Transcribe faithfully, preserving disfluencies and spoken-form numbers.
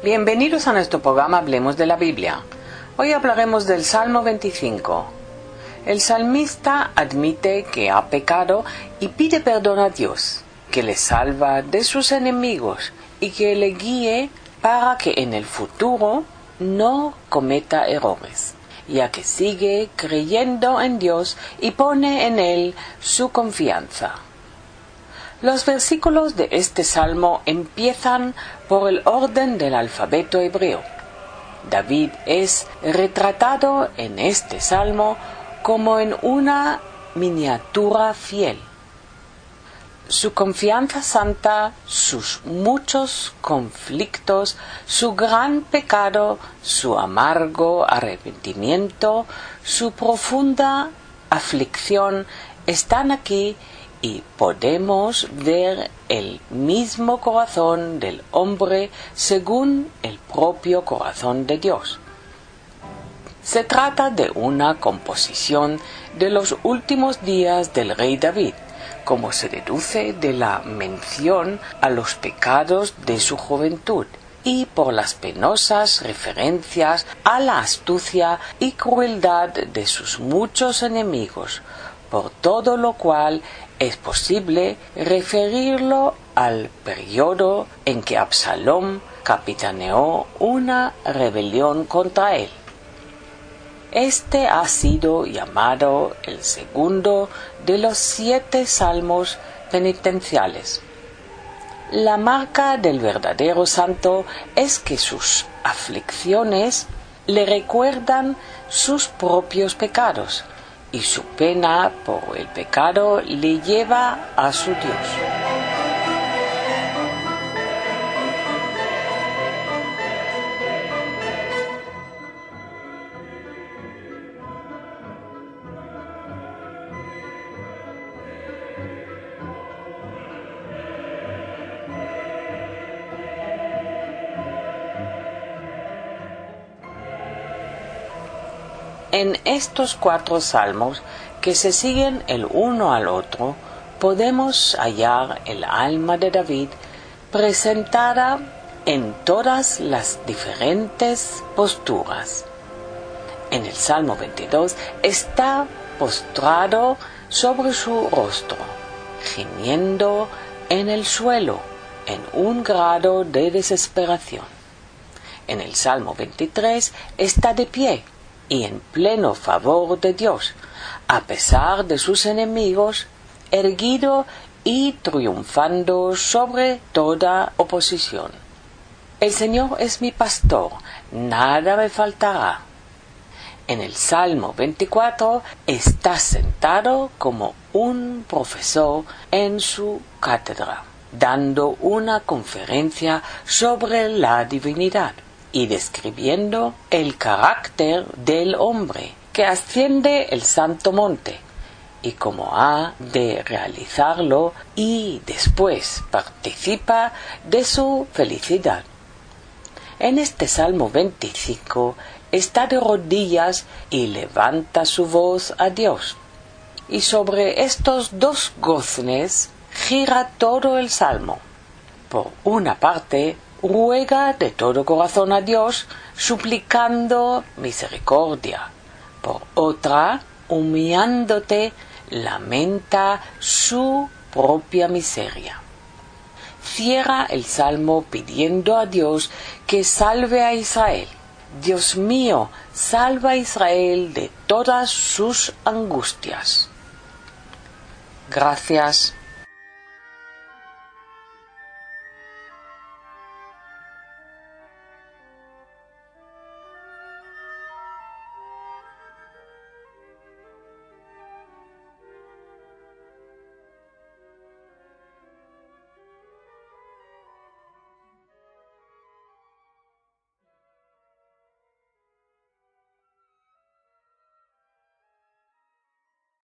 Bienvenidos a nuestro programa Hablemos de la Biblia. Hoy hablaremos del Salmo veinticinco. El salmista admite que ha pecado y pide perdón a Dios, que le salva de sus enemigos y que le guíe para que en el futuro no cometa errores, ya que sigue creyendo en Dios y pone en Él su confianza. Los versículos de este salmo empiezan por el orden del alfabeto hebreo. David es retratado en este salmo como en una miniatura fiel. Su confianza santa, sus muchos conflictos, su gran pecado, su amargo arrepentimiento, su profunda aflicción están aquí y podemos ver el mismo corazón del hombre según el propio corazón de Dios. Se trata de una composición de los últimos días del rey David, como se deduce de la mención a los pecados de su juventud y por las penosas referencias a la astucia y crueldad de sus muchos enemigos, por todo lo cual es posible referirlo al periodo en que Absalom capitaneó una rebelión contra él. Este ha sido llamado el segundo de los siete salmos penitenciales. La marca del verdadero santo es que sus aflicciones le recuerdan sus propios pecados, y su pena por el pecado le lleva a su Dios. En estos cuatro salmos, que se siguen el uno al otro, podemos hallar el alma de David presentada en todas las diferentes posturas. En el Salmo veintidós está postrado sobre su rostro, gimiendo en el suelo, en un grado de desesperación. En el Salmo veintitrés está de pie, y en pleno favor de Dios, a pesar de sus enemigos, erguido y triunfando sobre toda oposición. El Señor es mi pastor, nada me faltará. En el Salmo veinticuatro está sentado como un profesor en su cátedra, dando una conferencia sobre la divinidad y describiendo el carácter del hombre que asciende el santo monte y cómo ha de realizarlo y después participa de su felicidad. En este Salmo veinticinco está de rodillas y levanta su voz a Dios, y sobre estos dos goznes gira todo el Salmo. Por una parte, ruega de todo corazón a Dios, suplicando misericordia. Por otra, humillándote, lamenta su propia miseria. Cierra el salmo pidiendo a Dios que salve a Israel. Dios mío, salva a Israel de todas sus angustias. Gracias